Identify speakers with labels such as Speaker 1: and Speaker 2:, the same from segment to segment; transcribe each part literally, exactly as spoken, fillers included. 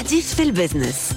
Speaker 1: حديث في البزنس.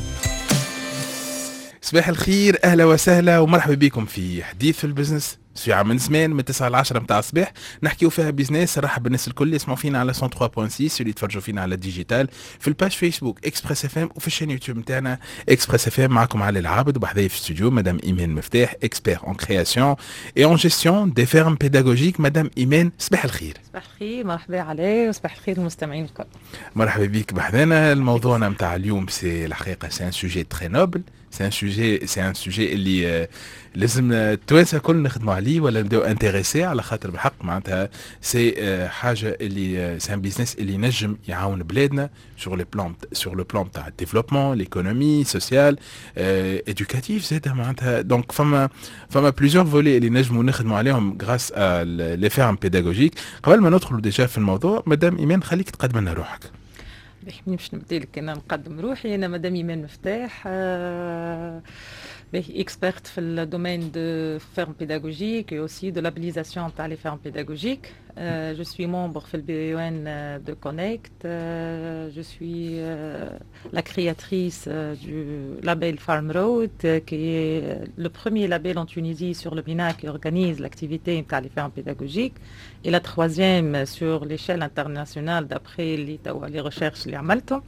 Speaker 2: صباح الخير، اهلا وسهلا ومرحبا بكم في حديث في البزنس في عام من زمان من تسعة ل عشرة متاع الصباح نحكيو فيها بيزنس. نرحب بالناس الكل اللي يسمعوا فينا على مية وثلاثة فاصلة ستة اللي يتفرجوا فينا على الديجيتال في الباج فيسبوك اكسبريس اف ام وفي الشين يوتيوب نتاعنا اكسبريس اف ام. معكم علي العابد وبحذايا في الاستوديو مدام ايمان مفتاح اكسبير اون كرياسيون اي اون جيستيون دي فيرم بيداغوجيك. مدام ايمان صباح الخير.
Speaker 3: صباح الخير، مرحبا عليه وصباح الخير المستمعين الكل.
Speaker 2: مرحبا بك بحذانا. الموضوع نتاع اليوم سي الحقيقه سي ان سوجي تري نوبل، سي ان سوجي سي ان سوجي اللي لازم التوانسه الكل نخدموا عليه ولا نبداو انتريسي، على خاطر بالحق معناتها سي حاجه اللي سي ان بيزنس اللي ينجم يعاون بلادنا سور لي بلان سور لو بلان تاع الديفلوبمون ليكونومي سوسيال ايدوكاتيف زاد معناتها. دونك فما فما بليزيور فولي اللي نجموا نخدموا عليهم غراس لي فيرم بيداغوجيك. قبل ما ندخلوا ديجا في الموضوع مدام ايمان خليك تقدم لنا روحك.
Speaker 3: باهي باش نبدا لك انا نقدم روحي. انا مدام ايمان مفتاح، آه باهي اكسبرت في الدومين دو فيرم بيداغوجيك et aussi de labellisation تاع لي فيرم بيداغوجيك. Euh, je suis membre في البي او ان de Connect. Euh, je suis euh, la créatrice euh, du label Farm Road, euh, qui est le premier label en Tunisie sur le MENA qui organise l'activité تاع les fermes pédagogiques, et la troisième sur l'échelle internationale d'après les, les recherches اللي عملتهم.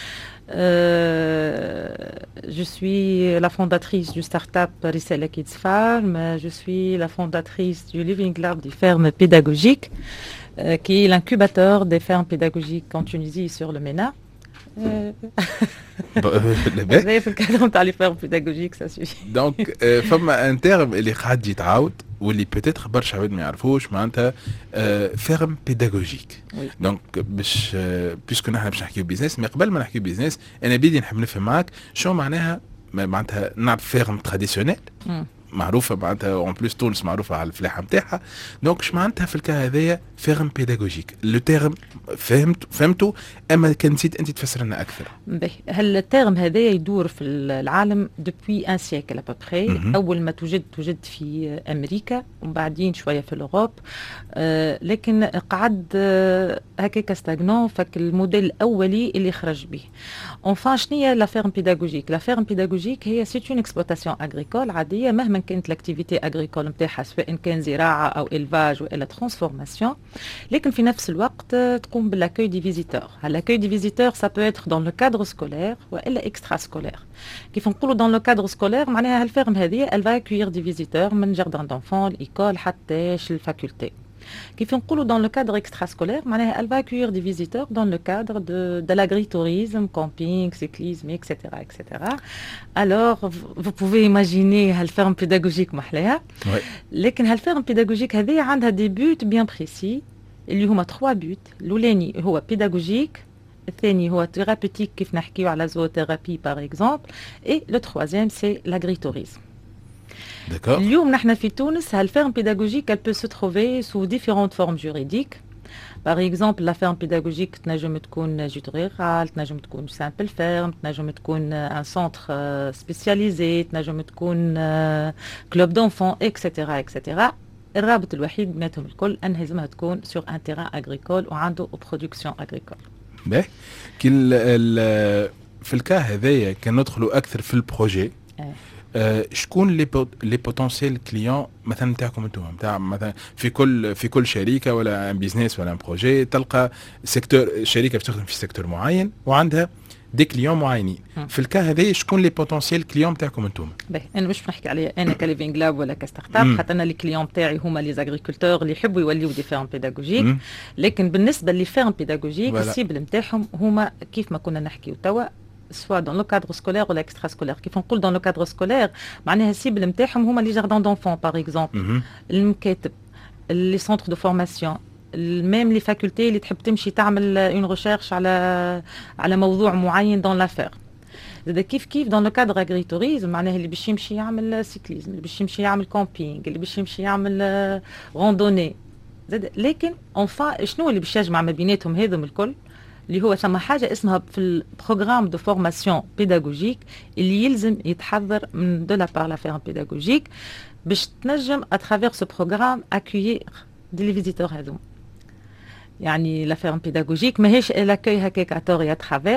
Speaker 3: Euh, je suis la fondatrice du start-up Risala Kids Farm. Je suis la fondatrice du Living Lab des fermes pédagogiques, euh, qui est l'incubateur des fermes pédagogiques en Tunisie sur le MENA. في الكادر نتاع لي فيرم بيداغوجيك سا سوفي.
Speaker 2: دونك فما ان تيرم اللي قاعد يتعاود واللي بيتيتر برشا عباد ما يعرفوش معناتها فيرم بيداغوجيك. دونك باش بيسكو نحن باش نحكيو بيزنس، مي قبل ما نحكيو بيزنس انا بدي نحب نفهم معاك شو معناها معناتها نعرف فيرم تراديسيونيل معروفه معناتها اون بلوس تونس معروفه على الفلاحه نتاعها. دونك اش معناتها في الكا هذايا فيرم بيداغوجيك؟ لو تيرم فهمت فهمته، اما كان نسيت انت تفسر لنا اكثر.
Speaker 3: باهي هل التيرم هذايا يدور في العالم دوبوي ان سيكل ابوبخي. اول ما توجد توجد في امريكا وبعدين شويه في الاوروب، آه لكن قعد آه هكاك ستاغنون. فك الموديل الاولي اللي خرج به اونفان شنو هي لا فيرم بيداغوجيك؟ لا فيرم بيداغوجيك هي سي اون اكسبلوطاسيون اغريكول عاديه مهما كانت لاكتيفيتي اغريكول نتاعها، سواء كان زراعه او الفاج والا ترانسفورماسيون، لكن في نفس الوقت تقوم بالاكوي دي فيزيتور. هالاكوي دي فيزيتور سا بو اتر دون لو كادر سكولير والا اكسترا سكولير. كيف نقولوا دون لو كادر سكولير معناها هالفيرم هذه elle va accueillir des visiteurs من جاردان دونفون الايكول حتى الفاكولتي. كيف نقولوا dans le cadre extrascolaire معناها elle va accueillir des visiteurs dans le cadre de, de l'agritourisme, camping, cyclisme, et cetera et cetera. Alors vous pouvez imaginer هالفيرم pédagogique محلاها. لكن هالفيرم pédagogique هذه عندها des buts bien précis اللي هما trois buts. الأولاني هو pédagogique، الثاني هو thérapeutique كيف نحكيو على zoothérapie par exemple, et le troisième c'est l'agritourisme.
Speaker 2: D'accord.
Speaker 3: اليوم نحن في تونس هالفيرم pédagogique elle peut se trouver sous différentes formes juridiques. Par exemple la ferme pédagogique تنجم تكون جيت رورال، تنجم تكون simple ferme، تنجم تكون un centre spécialisé، تنجم تكون club d'enfants et cetera et cetera. الرابط الوحيد بيناتهم الكل أن لازمها تكون sur un terrain agricole وعنده production agricole.
Speaker 2: باهي كل في الكا هذايا كان ندخلوا أكثر في البروجي. أه شكون لي لي بوتونسيال كليون مثلا نتاعكم انتم نتاع مثلا في كل في كل شركه ولا ان بيزنس ولا ان بروجي تلقى سيكتور شركه بتخدم في سيكتور معين وعندها دي كليون معينين. في الكا هذا شكون لي بوتونسيال كليون نتاعكم انتم؟
Speaker 3: باهي انا مش نحكي عليا انا كليفينغ لاب ولا كستارت اب، خاطر انا لي كليون تاعي هما لي زاغريكولتور اللي يحبوا يوليو دي فيرم بيداغوجيك. لكن بالنسبه لي فيرم بيداغوجيك السيبل نتاعهم هما كيف ما كنا نحكيو توا soit dans le cadre scolaire ou l'extrascolaire. Qui font cool dans le cadre scolaire معناها السيبل نتاعهم هما لي جاردان دونفون par exemple، المكاتب، لي سونتر دو فورماسيون، ميم لي فاكولتي اللي تحب تمشي تعمل اون ريشيرش على على موضوع معين دون لافير. زاد كيف كيف دون لو كادر اغريتوريزم معناها اللي باش يمشي يعمل سيكليزم، اللي باش يمشي يعمل كومبينغ، اللي باش يمشي يعمل روندوني. زاد لكن اونفا شنو اللي باش يجمع ما بيناتهم هذم الكل؟ اللي هو ثم حاجه اسمها في البروغرام دو فورماسيون بيداغوجيك اللي يلزم يتحضر من دو لا بار لا فيرم بيداغوجيك باش تنجم اترافير سو بروغرام اكويير دي لي فيزيتور هذوم. يعني لا فيرم بيداغوجيك ماهيش الاكوي هكاك اتوري اترافير،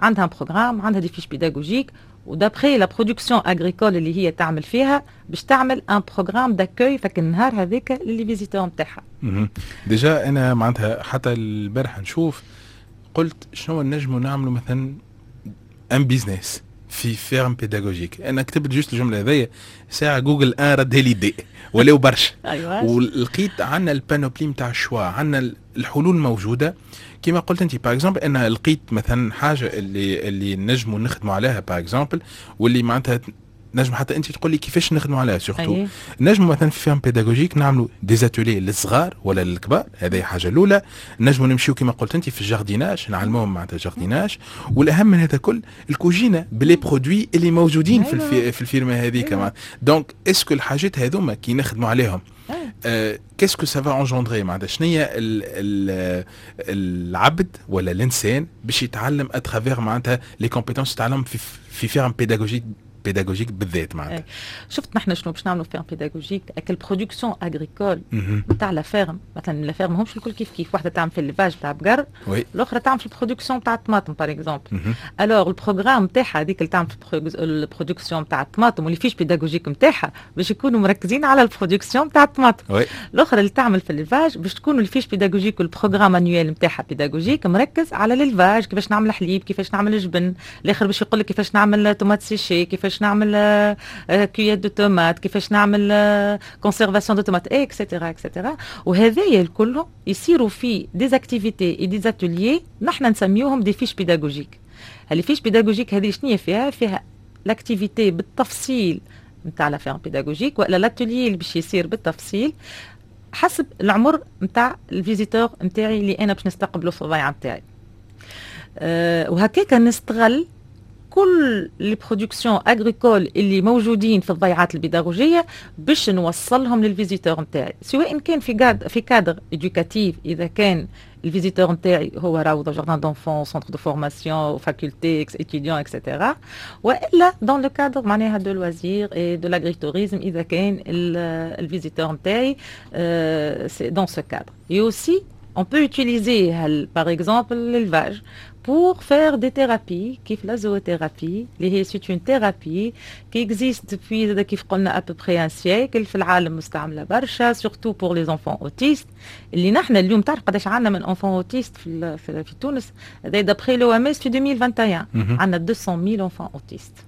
Speaker 3: عندها بروغرام، عندها دي فيش بيداغوجيك، ودابخي لا برودكسيون اغريكول اللي هي تعمل فيها باش تعمل ان بروغرام داكوي فك النهار هذاك للي فيزيتور نتاعها.
Speaker 2: ديجا انا معناتها حتى البارح نشوف قلت شنو نجموا نعملوا مثلا ان بيزنس في فيرم بيداغوجيك. انا كتبت جوست الجمله هذيا ساعه جوجل ان رد لي دي ولاو برشا.
Speaker 3: أيوة.
Speaker 2: ولقيت عندنا البانوبلي نتاع الشوا، عندنا الحلول موجوده كما قلت انت. باغ اكزومبل انا لقيت مثلا حاجه اللي اللي نجموا نخدموا عليها باغ اكزومبل، واللي معناتها نجم حتى انت تقول لي كيفاش نخدموا عليها سورتو.
Speaker 3: أيه.
Speaker 2: نجموا مثلا في فيرم بيداغوجيك نعملوا ديزاتولي للصغار ولا للكبار، هذه حاجه الاولى. نجموا نمشيو كما قلت انت في الجارديناج، نعلموهم معناتها جارديناج. والاهم من هذا كل الكوجينه بلي برودوي اللي موجودين في الفي في الفيرما هذيك كمان. دونك اسكو الحاجات هذوما كي نخدموا عليهم كيسكو سافا انجوندري معناتها شنو هي العبد ولا الانسان باش يتعلم اترافير معناتها لي كومبيتونس يتعلم في في فيرم بيداغوجيك بيداغوجيك بالذات معناتها.
Speaker 3: شفت نحن شنو باش نعملوا فيرم بيداغوجيك اكل برودكسيون اغريكول نتاع لا فيرم. مثلا لا فيرم ماهمش الكل كيف كيف، واحده تعمل في الليفاج تاع بقر، الاخرى تعمل في البرودكسيون تاع الطماطم باغ اكزومبل. الوغ البروغرام تاعها هذيك اللي تعمل في البرودكسيون تاع الطماطم واللي فيش بيداغوجيك نتاعها باش يكونوا مركزين على البرودكسيون تاع الطماطم. الاخرى اللي تعمل في الليفاج باش تكونوا اللي فيش بيداغوجيك والبروغرام انيوال نتاعها بيداغوجيك مركز على الليفاج، كيفاش نعمل حليب، كيفاش نعمل جبن. الاخر باش يقول لك كيفاش نعمل طوماط سيشي، كيفاش نعمل كيات دو تومات، كيفاش نعمل كونسيرفاسيون دو تومات اكسيتيرا اكسيتيرا. وهذايا الكل يصيروا في ديزاكتيفيتي اي ديزاتوليي نحن نسميوهم دي فيش بيداغوجيك. هذه فيش بيداغوجيك هذه شنو فيها؟ فيها لاكتيفيتي بالتفصيل نتاع لا فيرم بيداغوجيك، ولا لاتوليي اللي باش يصير بالتفصيل حسب العمر نتاع الفيزيتور نتاعي اللي انا باش نستقبله في الضيعه نتاعي. أه وهكاك نستغل كل لي برودكسيون اغريكول اللي موجودين في الضيعات البيداغوجيه باش نوصلهم للفيزيتور نتاعي، سواء كان في كاد في كادر ادوكاتيف اذا كان الفيزيتور نتاعي هو روضه جاردان دونفون سونتر دو فورماسيون فاكولتي اتيديون اكسيتيرا، والا دون لو كادر معناها دو لوازير اي دو لاغريتوريزم اذا كان الفيزيتور نتاعي سي دون سو كادر. اي اوسي on peut utiliser par exemple l'élevage pour faire des thérapies كيف la zoothérapie اللي هي c'est une thérapie qui existe depuis كيف قلنا à peu près un siècle في العالم مستعملة برشا surtout pour les enfants autistes اللي نحن اليوم تعرف قداش عندنا من enfants autistes في في, في تونس. هذا d'après l'O M S في deux mille vingt et un عندنا deux cent mille enfants autistes.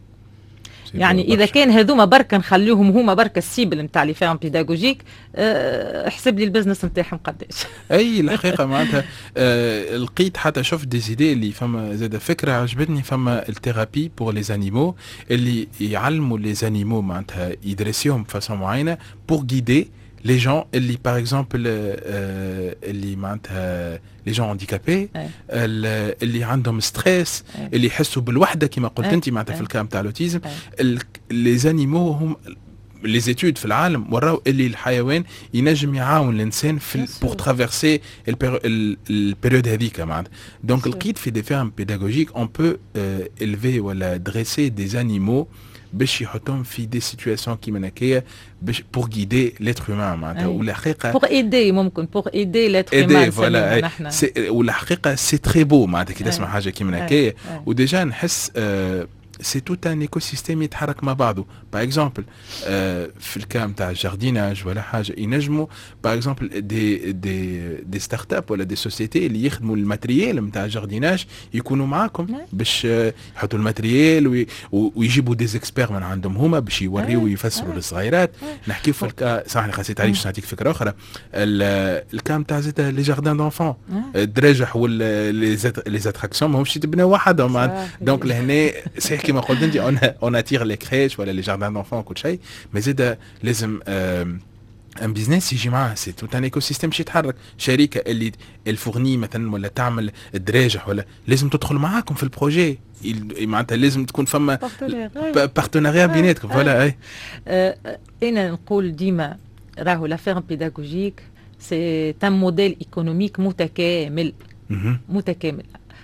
Speaker 3: يعني اذا كان هذوما بركه نخليهم هما بركه السيبل نتاع لي فيرم بيداغوجيك أه احسب لي البزنس نتاعهم قداش.
Speaker 2: اي الحقيقه معناتها أه لقيت حتى شفت دي زيدي اللي فما زاد فكره عجبتني. فما الثيرابي بور لي زانيمو اللي يعلموا لي زانيمو معناتها يدرسيهم بفاسون معينه بور غيدي لي جون اللي باغ اكزومبل اللي معناتها لي جون هانديكابي اللي عندهم ستريس اللي يحسوا بالوحده كما قلت انت معناتها في الكلام تاع الاوتيزم. لي زانيمو هم لي زيتود في العالم وراو اللي الحيوان ينجم يعاون الانسان في بور ترافيرسي البيريود هذيك معناتها. دونك لقيت في دي فيرم بيداغوجيك اون بو الفي ولا دريسي دي زانيمو باش يحطهم في دي سيتواسيون كيما هكايا باش بور غيدي ليتر هومان معناتها. والحقيقه
Speaker 3: بور ايدي ممكن بور ايدي ليتر هومان
Speaker 2: فوالا. والحقيقه سي تري بو معناتها كي تسمع حاجه كيما هكايا. وديجا نحس آه سي توت ان ايكو سيستيم يتحرك مع بعضه. باغ اكزومبل آه في الكام تاع الجارديناج ولا حاجه ينجموا باغ اكزومبل دي دي دي ستارت اب ولا دي سوسيتي اللي يخدموا الماتريال نتاع الجارديناج يكونوا معاكم باش آه يحطوا الماتريال وي ويجيبوا دي زيكسبير من عندهم هما باش يوريوا ويفسروا للصغيرات. نحكيو في الكا صح خاصني عليك باش نعطيك فكره اخرى. الكام تاع زيت لي جاردان دونفون الدراجح ولا لي زاتراكسيون ماهمش تبناو وحدهم. دونك لهنا صحيح كما قلت انت اون اون اتير لي كريش ولا لي جاردان دونفون كل شيء، مي زيد لازم ان بيزنس يجي معاه. سي توت ان ايكو سيستيم باش يتحرك. شركه اللي الفورني مثلا ولا تعمل الدراجح ولا لازم تدخل معاكم في البروجي معناتها لازم تكون فما بارتناريا بيناتكم. فوالا اي
Speaker 3: انا نقول ديما راهو لا فيرم بيداغوجيك سي ان موديل ايكونوميك متكامل متكامل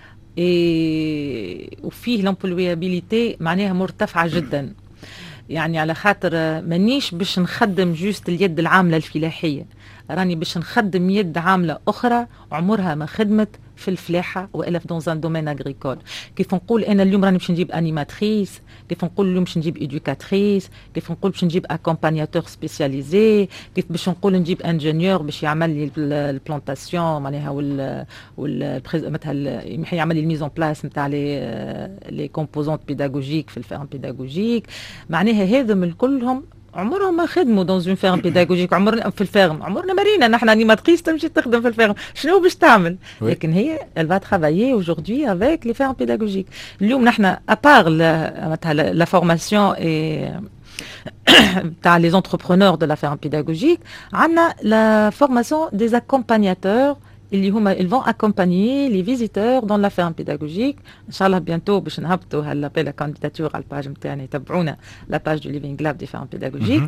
Speaker 3: إيه وفيه لامبلويابيليتي معناها مرتفعه جدا. يعني على خاطر مانيش باش نخدم جوست اليد العامله الفلاحيه، راني باش نخدم يد عامله اخرى عمرها ما خدمت في الفلاحه والا في دون ان دومين اغريكول. كيف نقول انا اليوم راني باش نجيب انيماتريس، كيف نقول اليوم باش نجيب ايدوكاتريس، كيف نقول باش نجيب اكومبانياتور سبيسياليزي، كيف باش نقول نجيب انجينيور باش يعمل لي البلانتاسيون معناها وال وال مثلا يعمل لي الميزون بلاس نتاع لي لي كومبوزونت بيداغوجيك في الفيرم بيداغوجيك. معناها هذم كلهم عمرهم ما خدموا دون اون فيرم بيداغوجيك، عمرنا في الفيرم عمرنا مرينا نحن انيماتريس تمشي تخدم في الفيرم شنو باش تعمل؟ oui. لكن هي elle va travailler aujourd'hui avec les fermes pédagogiques. اليوم نحن ابار مثلا لا فورماسيون اي تاع لي انتربرونور دو لا فيرم بيداغوجيك، عندنا لا فورماسيون دي اكومبانياتور اللي هما ils vont accompagner les visiteurs dans la ferme pédagogique. ان شاء الله بيانتو باش نهبطوا هالابيل كانديداتور على الباج نتاعنا، يتبعونا لا باج دو ليفينغ لاب دي فيرم بيداغوجيك.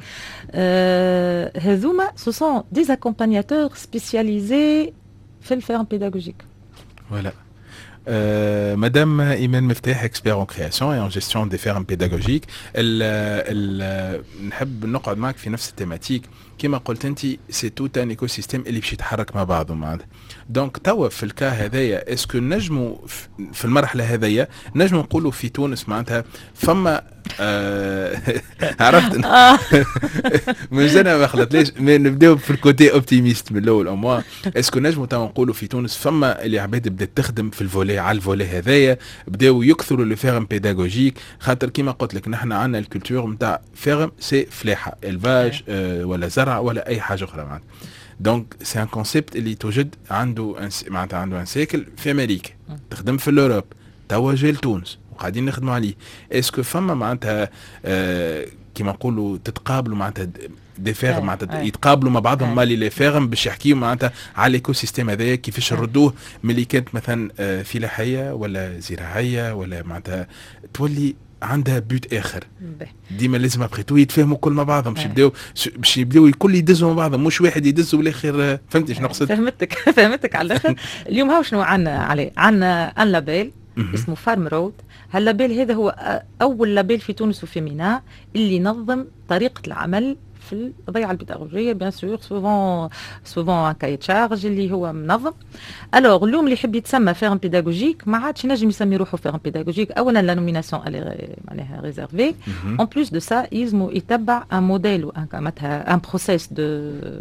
Speaker 3: هذوما سو سون دي اكومبانياتور سبيسياليزي في الفيرم بيداغوجيك.
Speaker 2: Voilà. Euh, Madame Imen Mefteh, expert en création et en gestion des fermes pédagogiques, elle, elle, نحب نقعد معك في نفس التيماتيك. كما قلت انت سي تو ان ايكو سيستيم اللي باش يتحرك مع بعضه معناتها. دونك توا في الكا هذايا اسكو نجموا في المرحله هذايا نجموا نقولوا في تونس معناتها فما آه عرفت مازال ما خلطليش نبداو في الكوتي اوبتيميست من الاول او موا. اسكو نجموا توا نقولوا في تونس فما اللي عباد بدات تخدم في الفولي على الفولي هذايا، بداو يكثروا لي فيرم بيداغوجيك، خاطر كيما قلت لك نحن عندنا الكولتور نتاع فيرم سي فلاحه الفاج آه ولا زرع ولا اي حاجه اخرى معناتها. دونك سي ان كونسيبت اللي توجد عنده معناتها عنده ان سيكل في امريكا، تخدم في الاوروب، توا جا لتونس وقاعدين نخدموا عليه. اسكو فما معناتها آه كيما نقولوا تتقابلوا معناتها دي فيرم معناتها يتقابلوا مع بعضهم مالي لي فيرم باش يحكيوا معناتها على الايكو سيستيم هذايا كيفاش يردوه ملي كانت مثلا آه فلاحيه ولا زراعيه ولا معناتها تولي عندها بيوت اخر. ديما لازم ابخيتو يتفاهموا كل مع بعضهم باش يبداو باش يبداو الكل يدزوا مع بعضهم، مش واحد يدز والاخر. فهمتي شنو نقصد؟
Speaker 3: فهمتك فهمتك على الاخر. اليوم هاو شنو عندنا عليه؟ عندنا ان لابيل اسمه فارم رود. هاللابيل هذا هو اول لابيل في تونس وفي ميناء اللي ينظم طريقه العمل في الضيعه البيداغوجيه. بيان سور سوفون سوفون كاي شارج اللي هو منظم. الوغ اليوم اللي يحب يتسمى فيرم بيداغوجيك ما عادش ينجم يسمي روحه فيرم بيداغوجيك. اولا لا نوميناسيون معناها ريزيرفي. اون بلوس دو سا يلزمو يتبع ان موديل معناتها ان بروسيس دو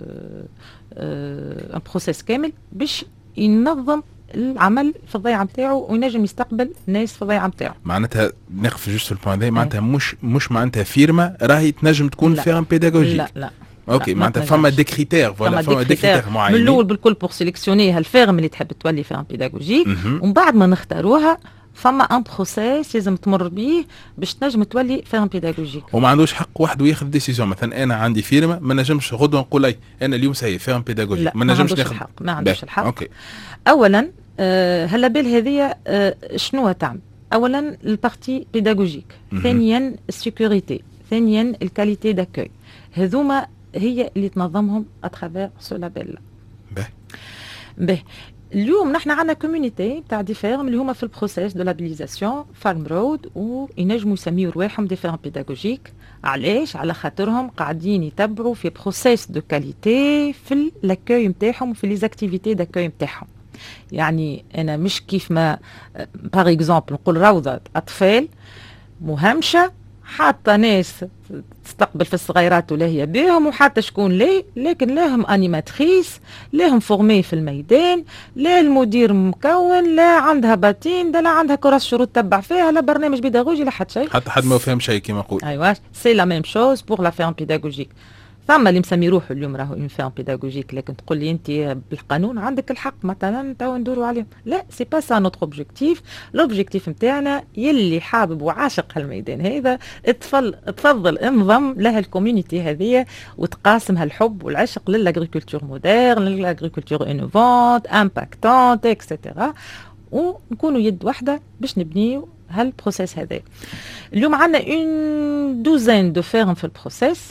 Speaker 3: ان بروسيس كامل باش ينظم العمل في الضيعه نتاعو وينجم يستقبل ناس في الضيعه نتاعو.
Speaker 2: معناتها نقف جوست في البوان ده، معناتها مش مش معناتها فيرما راهي تنجم تكون فيرم بيداغوجيك.
Speaker 3: لا لا
Speaker 2: اوكي معناتها فما دي كريتير فوالا فما دي كريتير معينين
Speaker 3: من الاول بالكل بور سيليكسيوني هالفيرم اللي تحب تولي فيرم بيداغوجيك، ومن بعد ما نختاروها فما ان بروسيس لازم تمر بيه باش تنجم تولي فيرم بيداغوجيك.
Speaker 2: وما عندوش حق وحده ياخذ ديسيزيون. مثلا انا عندي فيرما ما نجمش غدوه نقول اي انا اليوم سي فيرم بيداغوجيك، ما نجمش ناخذ
Speaker 3: الحق. ما عندوش الحق.
Speaker 2: اوكي
Speaker 3: اولا آه هاللابيل هذيا آه شنو تعمل؟ اولا البارتي بيداغوجيك، ثانيا السيكوريتي، ثانيا الكاليتي داكوي. هذوما هي اللي تنظمهم اترافير سو لابيل.
Speaker 2: باهي
Speaker 3: باهي اليوم نحن عندنا كوميونيتي تاع دي فيرم اللي هما في البروسيس دو لابيليزاسيون فارم رود وينجموا يسميو رواحهم دي فيرم بيداغوجيك. علاش؟ على خاطرهم قاعدين يتبعوا في بروسيس دو كاليتي في لاكوي نتاعهم وفي لي زاكتيفيتي داكوي نتاعهم. يعني انا مش كيف ما باغ اكزومبل نقول روضه اطفال مهمشه حتى ناس تستقبل في الصغيرات ولا هي بهم وحتى شكون ليه، لكن لهم انيماتريس، لهم فورمي في الميدان، لا المدير مكون، لا عندها باتين، لا عندها كراس شروط تتبع فيها، لا برنامج بيداغوجي، لا حتى شيء.
Speaker 2: حتى حد ما فهم شيء كما نقول.
Speaker 3: ايوا سي لا ميم شوز بور لا فيرم بيداغوجيك. فما اللي مسمي روحه اليوم راهو اون فيرم بيداغوجيك، لكن تقول لي انت بالقانون عندك الحق مثلا توا ندوروا عليهم. لا سي با سا نوتر اوبجيكتيف. لوبجيكتيف نتاعنا يلي حابب وعاشق هالميدان هذا تفضل تفضل انضم لها الكوميونيتي هذه وتقاسم هالحب والعشق للاغريكولتور موديرن، للاغريكولتور انوفونت امباكتونت اكسيتيرا، ونكونوا يد واحده باش نبنيو هالبروسيس هذا. اليوم عندنا اون دوزين دو فيرم في البروسيس.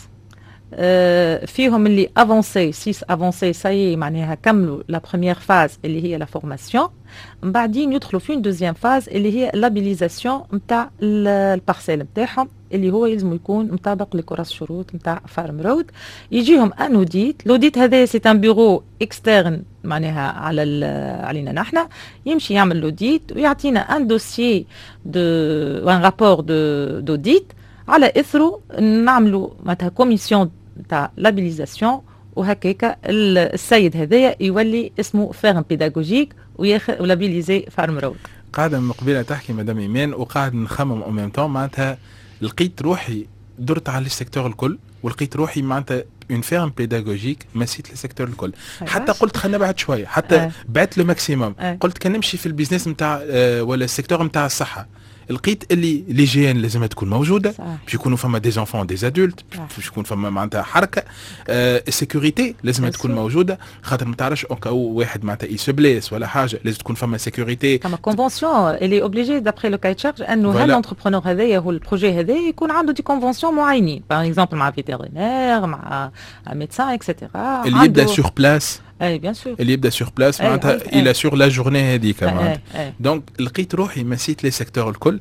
Speaker 3: آه فيهم اللي افونسي سيس افونسي ساي معناها كملوا لا بروميير فاز اللي هي لا فورماسيون، من بعدين يدخلوا في اون دوزيام فاز اللي هي لابيليزاسيون نتاع البارسيل نتاعهم اللي هو يلزم يكون مطابق لكراس شروط نتاع فارم رود. يجيهم ان اوديت، الاوديت هذا سي ان بيرو اكسترن معناها على علينا نحن، يمشي يعمل الاوديت ويعطينا ان دوسيي دو ان رابور دو دوديت، على اثره نعملوا معناتها كوميسيون تاع لابيليزاسيون، وهكاك السيد هذايا يولي اسمه فارم بيداغوجيك وياخذ ولابيليزي فارم رود.
Speaker 2: قاعدة من قبيلة تحكي مدام إيمان وقاعد نخمم أو ميم طون، معناتها لقيت روحي درت على السيكتور الكل، ولقيت روحي معناتها اون فيرم بيداغوجيك مسيت السيكتور الكل. حتى قلت خلينا نبعد شويه، حتى
Speaker 3: آه.
Speaker 2: بعت له ماكسيموم.
Speaker 3: آه.
Speaker 2: قلت كان نمشي في البيزنس نتاع آه ولا السيكتور نتاع الصحه، لقيت اللي لي جي ان لازم تكون موجوده، باش يكونوا فما دي زونفون دي ادولت، باش يكون فما معناتها حركه. آه السيكوريتي لازم تكون موجوده، خاطر ما تعرفش او واحد معناتها يسبليس ولا حاجه، لازم تكون فما سيكوريتي.
Speaker 3: فما كونفونسيون اللي اوبليجي دابري لو كاي تشارج انه هالانتربرونور هذايا هو البروجي هذا يكون عنده دي كونفونسيون معينين، باغ اكزومبل مع فيتيرينير، مع ميدسان اكسيتيرا،
Speaker 2: اللي يبدا سور بلاس.
Speaker 3: اي بيان سور،
Speaker 2: اللي يبدا سور بلاس معناتها الى سور لا جورني هذيك معناتها. دونك لقيت روحي مسيت لي سيكتور الكل،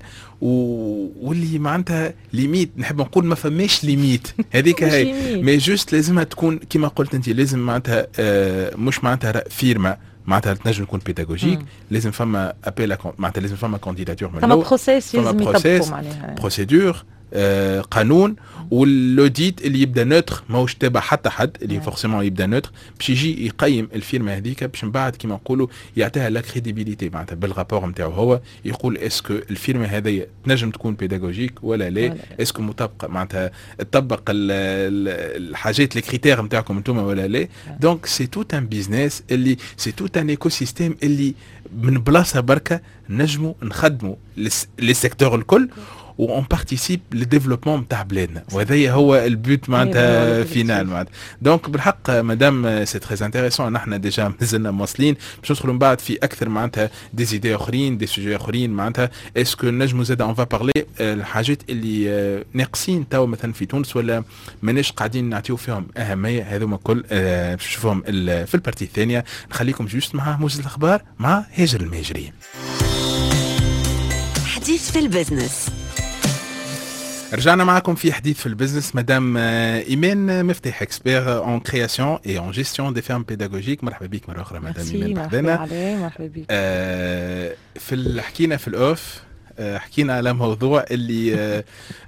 Speaker 2: واللي معناتها ليميت نحب نقول ما فماش ليميت هذيك هي، مي جوست لازمها تكون كيما قلت انت، لازم معناتها آه مش معناتها فيرما معناتها تنجم تكون بيداغوجيك، لازم فما ابيل معناتها لازم فما كانديداتور من
Speaker 3: فما بروسيس لازم
Speaker 2: يطبقوا معناها بروسيدور آه قانون، واللوديت اللي يبدا نوتر ماهوش تابع حتى حد، اللي فورسيمون يبدا نوتر باش يجي يقيم الفيرما هذيك، باش من بعد كيما نقولوا يعطيها لا كريديبيليتي معناتها بالرابور نتاعو هو، يقول اسكو الفيرما هذيا تنجم تكون بيداغوجيك ولا لا، اسكو مطابقه معناتها تطبق الحاجات لي كريتير نتاعكم انتم ولا لا. دونك سي توت ان بيزنس اللي سي توت ان ايكو سيستيم اللي من بلاصه بركه نجموا نخدموا لي سيكتور الكل و on participe للديفلوبمون نتاع بلادنا، وهذا هو البوت معناتها فينال معناتها. دونك بالحق مدام سي تري انتريسون، نحن ديجا مازلنا مواصلين باش ندخلوا من بعد في اكثر معناتها دي زيدي اخرين، دي سوجي اخرين معناتها. اسكو نجموا زاد اون فا بارلي الحاجات اللي ناقصين توا مثلا في تونس ولا ماناش قاعدين نعطيو فيهم اهميه، هذوما الكل باش نشوفهم في البارتي الثانيه. نخليكم جوست مع موجز الاخبار مع هاجر المهاجري.
Speaker 1: حديث في البزنس.
Speaker 2: رجعنا معكم في حديث في البزنس. مدام ايمان مفتاح، اكسبير اون كرياسيون اي اون جيستيون دي فيرم بيداغوجيك. مرحبا بك مره اخرى مدام ايمان.
Speaker 3: مرحبا عليك. مرحبا بك.
Speaker 2: آه في حكينا في الاوف، آه حكينا على موضوع اللي آه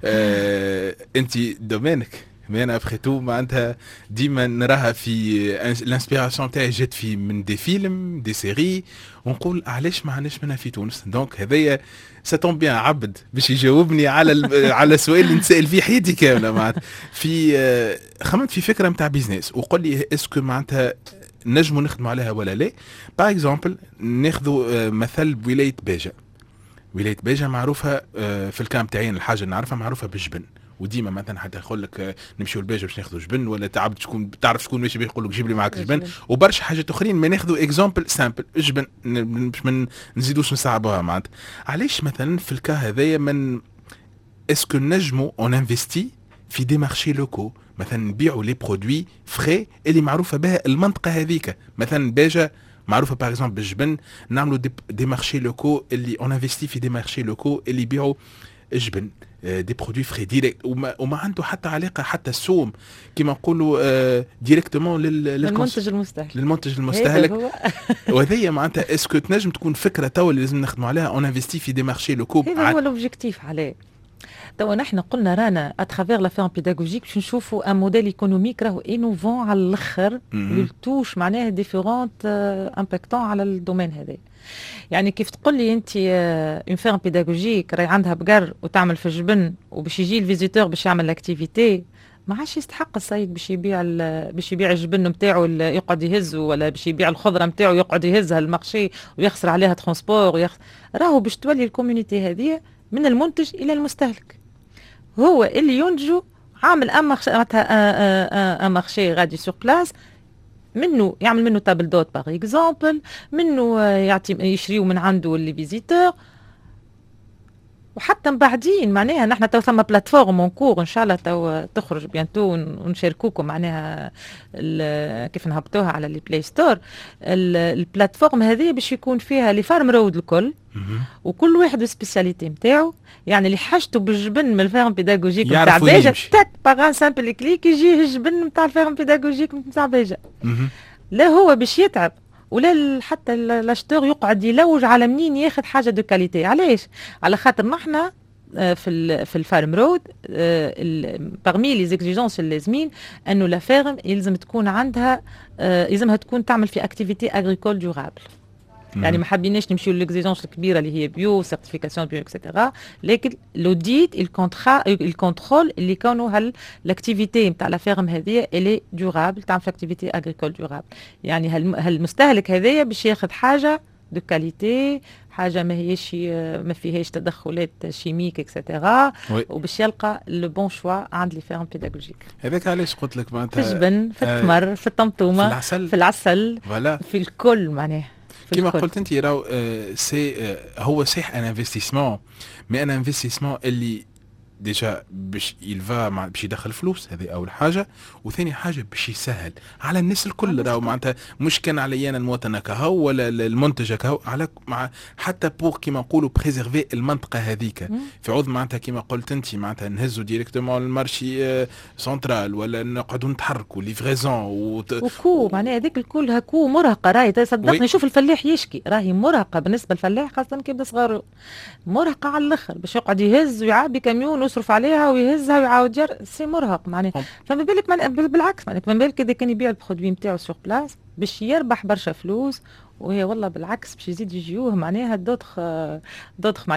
Speaker 2: آه انت دومينك مين ابخي تو معناتها ديما نراها في الانسبيراسيون تاعي جات في من دي فيلم دي سيري، ونقول علاش ما عندناش منها في تونس. دونك هذايا ساتون بيان عبد باش يجاوبني على على السؤال اللي نسال فيه حياتي كامله معناتها. في خممت في فكره نتاع بيزنس وقول لي اسكو معناتها نجموا نخدموا عليها ولا لا. باغ اكزومبل ناخذوا مثل بولايه باجه. ولايه باجه معروفه في الكام تاعين، الحاجه اللي نعرفها معروفه بالجبن، وديما مثلا حتى يقول لك نمشيو لباجه باش ناخذوا جبن، ولا تعب شكون تعرف شكون ماشي يقول لك جيب لي معك جبن، وبرشا حاجات اخرين. ما ناخذوا اكزامبل سامبل جبن باش ما نزيدوش نصعبوها معناتها. علاش مثلا في الكا هذايا من اسكو نجموا اون انفستي في دي مارشي لوكو، مثلا نبيعوا لي برودوي فري اللي معروفه بها المنطقه هذيك. مثلا باجه معروفه باغ اكزومبل بالجبن، نعملوا دي, دي مارشي لوكو اللي اون انفستي في دي مارشي لوكو اللي يبيعوا جبن دي برودوي فري ديريكت، وما, وما عنده حتى علاقه حتى السوم كيما نقولوا ديريكتومون
Speaker 3: للمنتج المستهلك
Speaker 2: للمنتج المستهلك. وهذيا معناتها اسكو تنجم تكون فكره تو اللي لازم نخدموا عليها اون انفستي في دي مارشي لوكو.
Speaker 3: هذا هو لوبجيكتيف عليه. توا نحن قلنا رانا اترافير لا فيرم بيداغوجيك باش نشوفوا ان موديل ايكونوميك راهو انوفون على الاخر، يلتوش معناها ديفيرونت امباكتون على الدومين هذا. يعني كيف تقول لي انت اون فيرم بيداغوجيك راهي عندها بقر وتعمل في الجبن، وباش يجي الفيزيتور باش يعمل لاكتيفيتي، ما عادش يستحق السيد باش يبيع باش يبيع الجبن نتاعو يقعد يهزه، ولا باش يبيع الخضره نتاعو يقعد يهزها المارشي ويخسر عليها ترونسبور ويخسر. راهو باش تولي الكوميونيتي هذه من المنتج الى المستهلك، هو اللي ينتجو عامل ان مارشي غادي سور بلاس، منه يعمل منه تابل دوت باغ اكزومبل، منه يعطي يشريو من عنده اللي فيزيتور، وحتى من بعدين معناها نحن تو ثم بلاتفورم اونكور ان شاء الله تو تخرج بيانتو ونشاركوكم معناها كيف نهبطوها على البلاي بلاي ستور. البلاتفورم هذه باش يكون فيها لي فارم رود الكل وكل واحد والسبيسياليتي نتاعو، يعني اللي حاجته بالجبن من الفارم بيداغوجيك نتاع باجا تاك باغ سامبل كليك يجيه الجبن نتاع الفارم بيداغوجيك نتاع باجا. لا هو باش يتعب ولا حتى الاشتور يقعد يلوج على منين ياخذ حاجه دو كاليتي. علاش؟ على خاطر نحنا في في الفارم رود باغمي لي زيكزيجونس اللازمين انه لا فارم يلزم تكون عندها يلزمها تكون تعمل في اكتيفيتي اغريكول ديورابل. يعني ما حابيناش نمشيو للاكزيجونس الكبيره اللي هي بيو سيرتيفيكاسيون بيو اكسيتيرا، لكن لوديت الكونترا الكونترول اللي كانوا هال الاكتيفيتي نتاع لا فيرم هذه اللي ديورابل تعمل في اكتيفيتي اغريكول ديورابل. يعني هالمستهلك هذايا باش ياخذ حاجه دو كاليتي، حاجه ما هيش ما فيهاش تدخلات شيميك اكسيتيرا، وباش يلقى لو بون شوا عند لي فيرم بيداغوجيك.
Speaker 2: هذاك علاش قلت لك معناتها
Speaker 3: في الجبن، في التمر، في الطمطومه، في
Speaker 2: العسل،
Speaker 3: في العسل،
Speaker 2: فوالا
Speaker 3: في الكل معناها.
Speaker 2: كما قلت انت راهو سي هو صحيح ان انفستيسمون، مي ان انفستيسمون اللي ديجا باش يلفا باش يدخل فلوس، هذه اول حاجه. وثاني حاجه باش يسهل على الناس الكل، راهو معناتها مش كان علي انا المواطن كهو ولا المنتج كهو، على مع حتى بور كيما نقولوا بريزيرفي المنطقه هذيك. في عوض معناتها كيما قلت انت معناتها نهزوا ديريكتومون المارشي سنترال ولا نقعدوا نتحركوا ليفريزون وت...
Speaker 3: وكو معناها هذيك الكل هكو مرهقه. راهي تصدقني شوف الفلاح يشكي راهي مرهقه بالنسبه للفلاح خاصه كي يبدا صغار، مرهقه على الاخر باش يقعد يهز ويعبي كاميون يصرف عليها ويهزها ويعاود ير سي مرهق معناها. فما بالك من بالعكس معناها فما بالك اذا كان يبيع البرودوي نتاعو سور بلاس باش يربح برشا فلوس، وهي والله بالعكس باش يزيد يجيوه معناها دوطخ دوطخ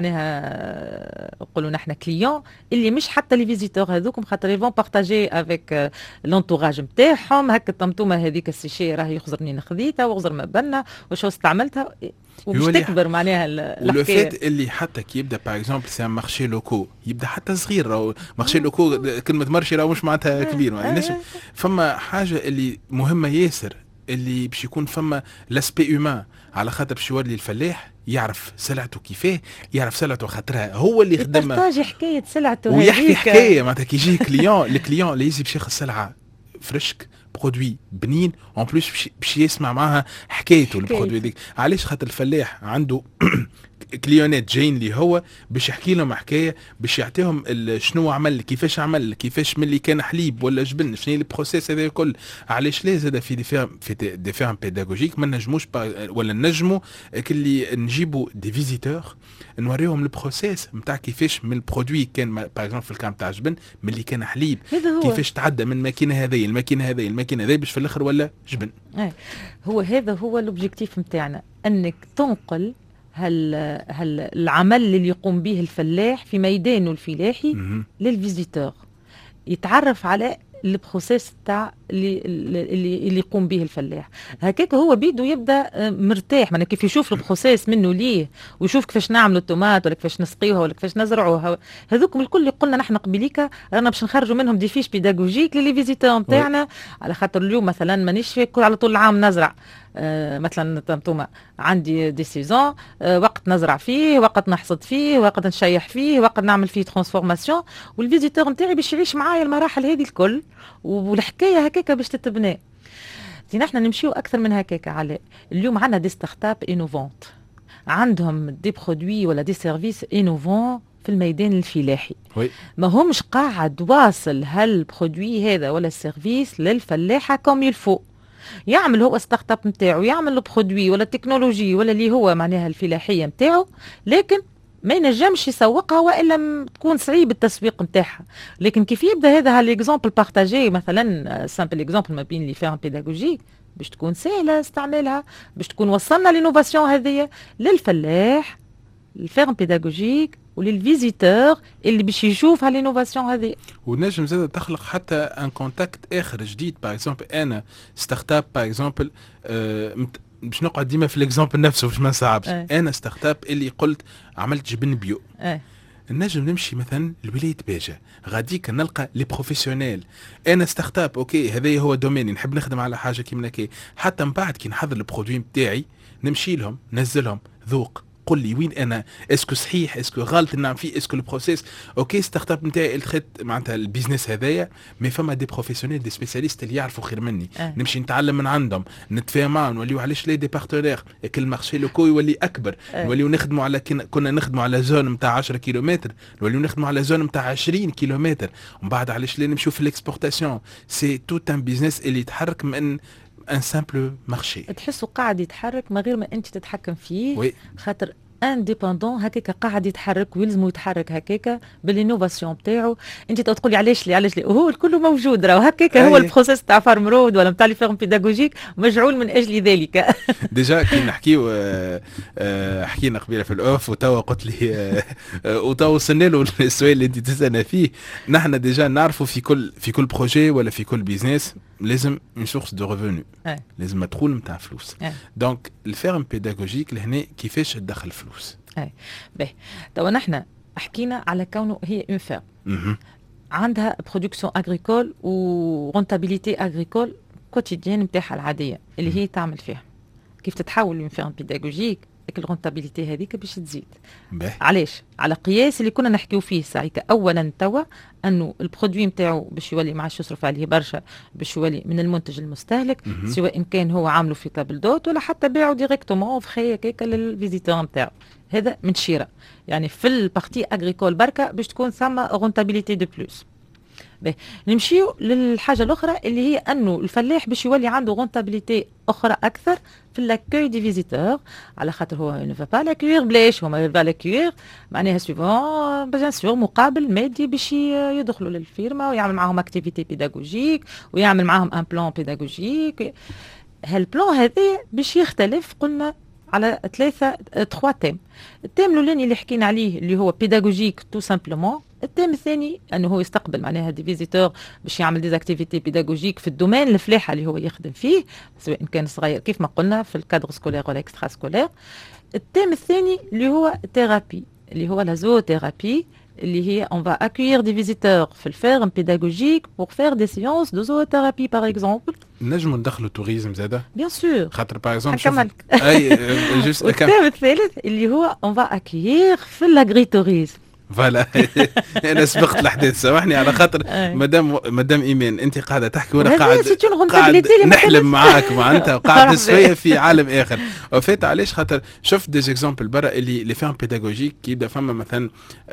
Speaker 3: معناها نقولوا نحن كليون اللي مش حتى لي فيزيتور هذوكم، خاطر يفون بارطاجي افيك لونتوراج نتاعهم. هكا الطمطومه هذيك السيشي راهي يخزرني نخذيتها وغزر ما بنا وشو استعملتها ومش تكبر معناها الحكايه.
Speaker 2: ولو فات اللي حتى كي يبدا باغ اكزومبل سي مارشي لوكو يبدا حتى صغير، راهو مارشي لوكو كلمه مارشي راهو مش معناتها كبير معناتها. فما حاجه اللي مهمه ياسر اللي باش يكون فما لاسبي اومان، على خاطر باش يولي الفلاح يعرف سلعته كيفاه، يعرف سلعته خاطرها هو اللي يخدمها،
Speaker 3: يبارطاجي حكايه سلعته
Speaker 2: ويحكي حكايه معناتها كي يجي كليون الكليون اللي يجي باش ياخذ سلعه فريشك برودوي بنين اون بلوس باش يسمع معها حكايته البرودوي ديك. علاش؟ خاطر الفلاح عنده كليونات جايين لي هو باش يحكي لهم حكايه، باش يعطيهم شنو عمل، كيفاش عمل، كيفاش ملي كان حليب ولا جبن، شنو البروسيس هذا الكل. علاش لا زاد في دي فيرم في دي فيرم بيداغوجيك ما نجموش ولا نجموا كلي نجيبوا دي فيزيتور نوريهم البروسيس نتاع كيفاش من البرودوي كان باغ اكزومبل في الكام تاع جبن ملي كان حليب، كيفاش تعدى من الماكينه هذه الماكينه هذه الماكينه هذه باش في الاخر ولا جبن.
Speaker 3: آه. هو هذا هو الاوبجيكتيف نتاعنا، انك تنقل هل هل العمل اللي يقوم به الفلاح في ميدانه الفلاحي للفيزيتور، يتعرف على البروسيس تاع اللي اللي اللي يقوم به الفلاح. هكاك هو بيدو يبدا مرتاح، معناها كيف يشوف البروسيس منه ليه ويشوف كيفاش نعملوا الطومات ولا كيفاش نسقيوها ولا كيفاش نزرعوها. هذوكم الكل اللي قلنا نحن قبيليكا رانا باش نخرجوا منهم دي فيش بيداغوجيك للي فيزيتور نتاعنا، على خاطر اليوم مثلا مانيش على طول العام نزرع. آه مثلا طمطومه عندي دي سيزون، آه وقت نزرع فيه، وقت نحصد فيه، وقت نشيح فيه، وقت نعمل فيه ترانسفورماسيون، والفيزيتور نتاعي باش يعيش معايا المراحل هذه الكل، والحكايه هكاك باش تتبنى. نحن نمشيو اكثر من هكاك. على اليوم عندنا دي ستارت اب انوفونت عندهم دي برودوي ولا دي سيرفيس انوفون في الميدان الفلاحي،
Speaker 2: وي.
Speaker 3: ما همش قاعد واصل هالبرودوي هذا ولا السيرفيس للفلاحه كوم يلفو. يعمل هو ستارت اب نتاعو، يعمل البرودوي ولا التكنولوجي ولا اللي هو معناها الفلاحيه نتاعو، لكن ما ينجمش يسوقها والا تكون صعيب التسويق نتاعها. لكن كيف يبدا هذا هالاكزامبل بارتاجي مثلا سامبل اكزامبل ما بين لي فيرم بيداغوجيك باش تكون سهله استعمالها، باش تكون وصلنا لينوفاسيون هذه للفلاح الفيرم بيداغوجيك وللفيزيتور اللي باش يشوف هالينوفاسيون هذه.
Speaker 2: ونجم زاد تخلق حتى ان كونتاكت اخر جديد. باغ اكزومبل انا ستارت اب باغ اكزومبل باش نقعد ديما في الاكزامبل نفسه باش ما نصعبش.
Speaker 3: أه.
Speaker 2: انا ستارت اب اللي قلت عملت جبن بيو.
Speaker 3: أه.
Speaker 2: نجم نمشي مثلا لولايه باجا غاديك نلقى لي بروفيسيونيل. انا ستارت اب اوكي هذا هو دوميني، نحب نخدم على حاجه كيما هكا. حتى من بعد كي نحضر البرودوي نتاعي نمشي لهم ننزلهم ذوق يقول لي وين انا اسكو صحيح اسكو غلط نعم فيه اسكو البروسيس اوكي ستارت اب نتاعي الخيط معناتها البيزنس هذايا مي فما دي بروفيسيونيل دي سبيسياليست اللي يعرفوا خير مني
Speaker 3: أه.
Speaker 2: نمشي نتعلم من عندهم نتفاهم معاهم نوليو علاش لي دي بارتنير كل مارشي لوكو يولي اكبر أه. نوليو نخدموا على كنا نخدموا على زون نتاع عشرة كيلومتر نوليو نخدموا على زون نتاع عشرين كيلومتر ومن بعد علاش لي نمشيو في الاكسبورتاسيون سي توت ان بيزنس اللي يتحرك من ان سامبل مارشي
Speaker 3: تحسه قاعد يتحرك من غير ما انت تتحكم فيه
Speaker 2: وي.
Speaker 3: خاطر انديبندون هكاك قاعد يتحرك ويلزمو يتحرك هكاك بالانوفاسيون بتاعو انت تقولي علاش لي علاش لي وهو الكل موجود راهو هكاك هو البروسيس تاع فارم رود ولا نتاع لي فيرم بيداغوجيك مجعول من اجل ذلك.
Speaker 2: ديجا كي نحكيو حكينا قبيله في الاوف وتوا قلت لي وتوا وصلنا له السؤال اللي انت تسالنا فيه. نحن ديجا نعرفوا في كل في كل بروجي ولا في كل بيزنس لازم اون سورس دو ريفوني لازم مدخول نتاع فلوس. دونك الفيرم بيداغوجيك لهنا كيفاش تدخل فلوس؟
Speaker 3: اي باهي توا نحن حكينا على كونه هي اون فيرم عندها برودكسيون اغريكول ورونتابيليتي اغريكول كوتيديان نتاعها العاديه اللي هي تعمل فيها. كيف تتحول من فيرم بيداغوجيك الرونتابيليتي هذيك باش تزيد.
Speaker 2: بيه.
Speaker 3: علاش؟ على قياس اللي كنا نحكيو فيه ساعتها. اولا توا انه البرودوي نتاعو باش يولي ما عادش يصرف عليه برشا باش يولي من المنتج المستهلك سواء كان هو عامله في تابل دوت ولا حتى باعه ديريكتومون فخي هكاك للفيزيتور نتاعو. هذا من شيره يعني في البارتي اغريكول بركه باش تكون ثم رونتابيليتي دو بلوس. باهي نمشيو للحاجه الاخرى اللي هي انه الفلاح باش يولي عنده رونتابيليتي اخرى اكثر في لاكوي دي فيزيتور على خاطر هو نو فا با لاكوير بلاش هو ما فا لاكوير معناها سويفون بيان سور مقابل مادي باش يدخلوا للفيرما ويعمل معاهم اكتيفيتي بيداغوجيك ويعمل معاهم ان بلان بيداغوجيك. هالبلان هذا باش يختلف قلنا على ثلاثه تخوا تيم. التيم الاولاني اللي حكينا عليه اللي هو بيداغوجيك تو سامبلومون. التيم الثاني انه هو يستقبل معناها دي فيزيتور باش يعمل ديزاكتيفيتي بيداغوجيك في الدومين الفلاحه اللي هو يخدم فيه سواء كان صغير كيف ما قلنا في الكادر سكولير ولا اكسترا سكولير. التيم الثاني اللي هو ثيرابي اللي هو لا زوثيرابي اللي هي on va accueillir des visiteurs في الفيرم بيداغوجيك pour faire des séances de zoothérapie par exemple.
Speaker 2: نجموا ندخلوا التوريزم زاده
Speaker 3: بيان سور
Speaker 2: خاطر باغ اكزومبل
Speaker 3: شوف
Speaker 2: اي جوست
Speaker 3: التيم الثالث اللي هو on va accueillir في الاغريتوريزم.
Speaker 2: فوالا انا سبقت الاحداث سامحني على خاطر مدام مدام ايمان انت قاعده تحكي وانا قاعد قاعد نحلم معاك معناتها وقاعد شويه في عالم اخر. وفات علاش خاطر شفت دي اكزامبل برا اللي لي فيرم بيداغوجيك كي يبدا فما مثلا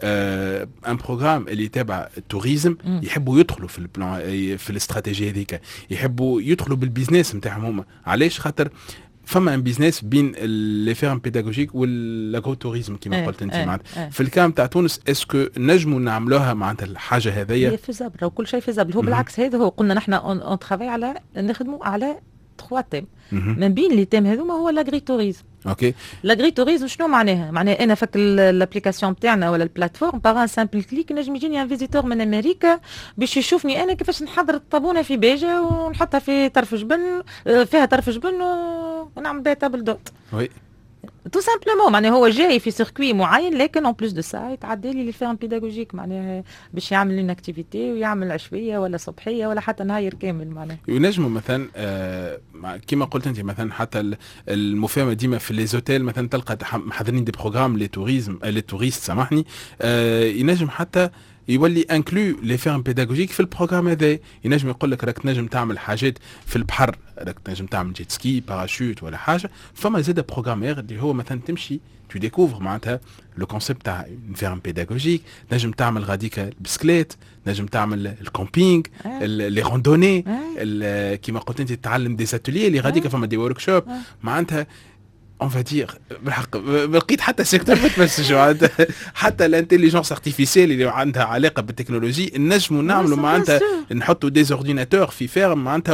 Speaker 2: آه ان بروغرام اللي تابع التوريزم يحبوا يدخلوا في البلان في الاستراتيجيه هذيك يحبوا يدخلوا بالبيزنس نتاعهم هما. علاش خاطر فما ان بيزنس بين لي فيرم بيداغوجيك والاغرو توريزم كما قلت انت معناتها. في الكلام تاع تونس اسكو نجموا نعملوها معناتها الحاجه هذيا؟
Speaker 3: هي فيزابل وكل شيء فيزابل. هو بالعكس هذا هو قلنا نحن اون ترافاي على نخدموا على تخوا تيم من بين لي تيم هذوما هو لاغري توريزم.
Speaker 2: اوكي
Speaker 3: لاغري توريزم شنو معناها؟ معناها انا فك الابليكاسيون تاعنا ولا البلاتفورم باغ ان سامبل كليك نجم يجيني ان فيزيتور من امريكا باش يشوفني انا كيفاش نحضر الطابونه في باجه ونحطها في طرف جبن فيها طرف جبن ونعمل بها تابل دوت.
Speaker 2: وي
Speaker 3: تو سامبلومون معناها هو جاي في سيركوي معين لكن اون بلوس دو سا يتعدى لي لي فيرم بيداغوجيك معناها باش يعمل اون اكتيفيتي ويعمل عشويه ولا صبحيه ولا حتى نهار كامل معناها.
Speaker 2: ينجموا مثلا آه كما قلت انت مثلا حتى المفاهمه ديما في لي زوتيل مثلا تلقى محضرين دي بروغرام لي توريزم لي توريست سامحني آه ينجم حتى يولي انكلو لي فيرم بيداغوجيك في البروغرام هذا. ينجم يقول لك راك تنجم تعمل حاجات في البحر راك تنجم تعمل جيت سكي باراشوت ولا حاجه. فما زاد بروغرامير اللي هو مثلا تمشي تو ديكوفر معناتها لو كونسيبت تاع فيرم بيداغوجيك. نجم تعمل غاديك البسكليت نجم تعمل الكومبينغ لي روندوني كيما قلت انت تتعلم دي ساتولي اللي غاديك فما دي ورك شوب معناتها اون فادير بالحق لقيت حتى سيكتور ما تمسش حتى الانتيليجنس ارتيفيسيال اللي عندها علاقه بالتكنولوجي نجموا نعملوا معناتها نحطوا دي اورديناتور في فيرم معناتها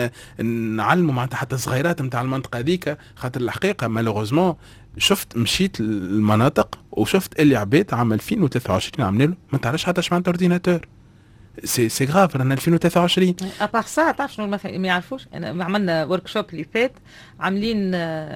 Speaker 2: ونعلموا معناتها حتى صغيرات نتاع المنطقه هذيك. خاطر الحقيقه مالوغوزمون شفت مشيت المناطق وشفت اللي عباد عام ألفين وثلاثة وعشرين عاملين له ما تعرفش حتى اش معناتها اورديناتور. سي سي غراف رانا ألفين وثلاثة وعشرين.
Speaker 3: ابار سا تعرف شنو ما يعرفوش. انا عملنا ورك شوب اللي فات عاملين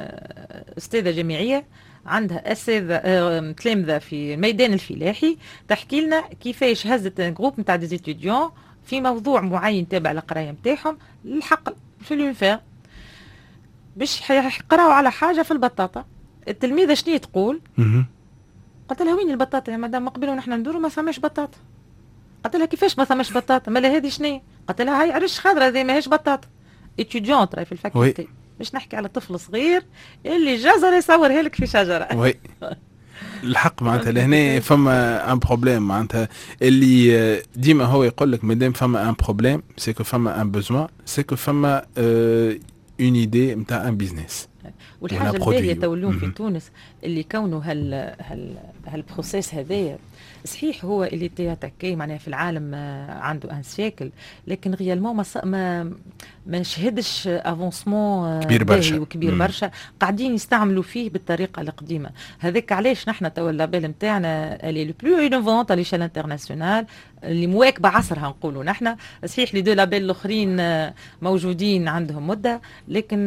Speaker 3: استاذه جامعيه عندها اساتذه تلامذه في الميدان الفلاحي تحكي لنا كيفاش هزت جروب نتاع دي ستوديون في موضوع معين تابع القرايه نتاعهم الحقل في اليونفير باش يقراو على حاجه في البطاطا التلميذه شنو تقول؟
Speaker 2: مهم.
Speaker 3: قلت لها وين البطاطا يا مدام؟ قبل ونحن ندوروا ما ثماش بطاطا. قلت لها كيفاش ما ثماش بطاطا؟ مالا هذه شنو؟ قلت لها هاي عرش خضرا هذه ماهيش بطاطا. اتيديونت راهي في الفاكولتي. باش نحكي على طفل صغير اللي جزر يصورها لك في شجره.
Speaker 2: وي الحق معناتها لهنا فما ان بروبليم معناتها اللي ديما هو يقول لك مادام فما ان بروبليم سيكو فما ان بوزوان سيكو فما اون ايدي نتاع ان بيزنس.
Speaker 3: والحاجه الباهيه تو اليوم في تونس اللي كونه هال هال هالبروسيس هذايا صحيح هو اللي تياتاكي معناها في العالم عنده ان سيكل، لكن ريالمون ما ما ما شهدش افونسمون
Speaker 2: كبير برشا
Speaker 3: وكبير برشا قاعدين يستعملوا فيه بالطريقه القديمه. هذاك علاش نحن تو اللابيل نتاعنا اللي لو بلو انوفونت على ليشيل انترناسيونال اللي مواكبه عصرها نقولوا نحن. صحيح لي دو لابيل الاخرين موجودين عندهم مده، لكن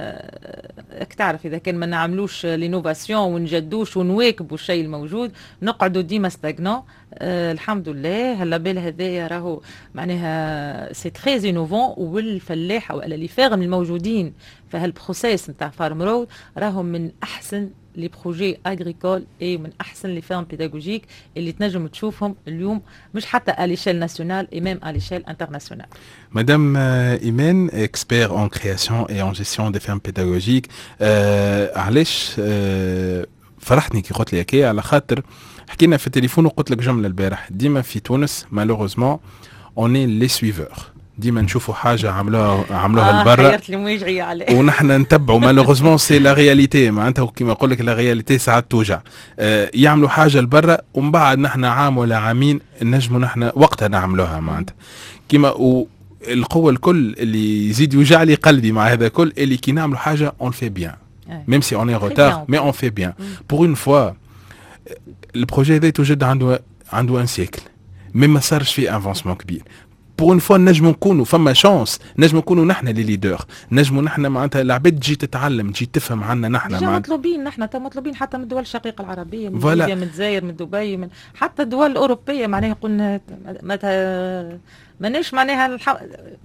Speaker 3: راك تعرف اذا كان ما نعملوش لينوفاسيون ونجدوش ونواكبوا الشيء الموجود نقعدوا ديما ستاغنون. أه الحمد لله هاللابيل هذايا راهو معناها سي تري انوفون، والفلاحه ولا اللي فاهم الموجودين في هالبروسيس نتاع فارم رود راهم من احسن لي بروجي اغريكول اي من احسن لي فيرم بيداغوجيك اللي تنجم تشوفهم اليوم مش حتى à l'échelle nationale et même à l'échelle internationale.
Speaker 2: Madame euh, Imen, expert en création et en gestion des fermes pédagogiques, euh, علاش euh, فرحتني كي قلت لي هكايا على خاطر حكينا في التليفون وقلت لك جمله البارح ديما في تونس مالوغوزمون اون اي لي سويفور ديما نشوفوا حاجه عملوها عملوها
Speaker 3: آه
Speaker 2: لبرا
Speaker 3: حيرت لي موجعي عليه
Speaker 2: ونحن نتبعوا مالوغوزمون سي لا رياليتي معناتها كيما نقول لك لا رياليتي ساعات توجع. آه يعملوا حاجه لبرا ومن بعد نحن عام ولا عامين نجموا نحن وقتها نعملوها معناتها كيما القوه الكل اللي يزيد يوجع لي قلبي مع هذا كل اللي كي نعملوا حاجه اون في بيان même si on est en retard mais on fait bien. Pour une fois البروجي هذا توجد عنده عنده ان سيكل مي ما صارش فيه افونسمون كبير. بور اون فوا نجموا نكونوا فما شانس نجموا نكونوا نحن لي ليدر نجموا نحن معناتها العباد تجي تتعلم تجي تفهم عنا نحن
Speaker 3: معناتها مطلوبين نحن تا مطلوبين حتى من الدول الشقيقه العربيه من ليبيا من الجزائر من دبي من حتى الدول الاوروبيه معناها قلنا معناتها ماناش معناها الح...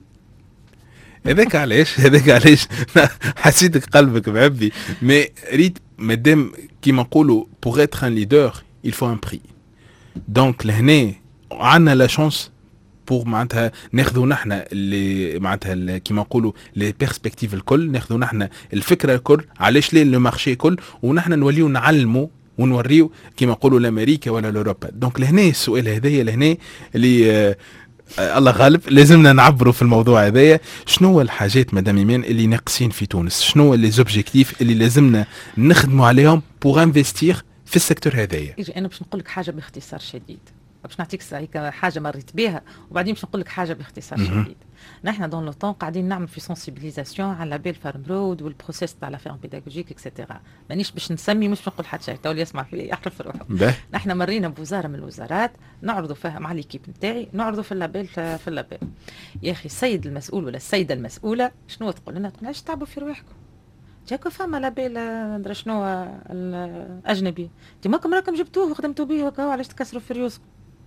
Speaker 2: هذاك علاش هذاك علاش حسيتك قلبك معبي مي ريت مادام كيما نقولوا بوغ اتر ان ليدر il faut un prix. دونك لهنا عندنا لا شانس بور معناتها ناخذوا نحن اللي معناتها كيما نقولوا لي بيرسبكتيف الكل ناخذوا نحن الفكره الكل علاش ليه لو مارشي الكل ونحن نوليو نعلموا ونوريو كيما نقولوا لامريكا ولا لاوروبا. دونك لهنا السؤال هذايا لهنا اللي آه الله غالب لازمنا نعبروا في الموضوع هذايا. شنو هو الحاجات مدام ايمان اللي ناقصين في تونس؟ شنو هو لي زوبجيكتيف اللي لازمنا نخدموا عليهم بوغ انفستير في السيكتور هذايا؟
Speaker 3: يجي انا باش نقول لك حاجه باختصار شديد باش نعطيك حاجه مريت بها وبعدين باش نقول لك حاجه باختصار شديد. نحن دون لو طون قاعدين نعمل في سونسيبيليزاسيون على لابيل فارم رود والبروسيس تاع لا فيرم بيداغوجيك اكسيتيرا. مانيش باش نسمي مش نقول حتى شيء تو اللي يسمع فيه يحرف روحه. نحن مرينا بوزاره من الوزارات نعرضوا فيها مع ليكيب نتاعي نعرضوا في اللابيل في اللابيل. يا اخي السيد المسؤول ولا السيده المسؤوله شنو تقول لنا؟ تقول علاش تعبوا في رواحكم؟ جاكو فما لابيل ندري شنو الاجنبي انت ماكم راكم جبتوه وخدمتوا به وكاو علاش تكسروا في ريوسكم؟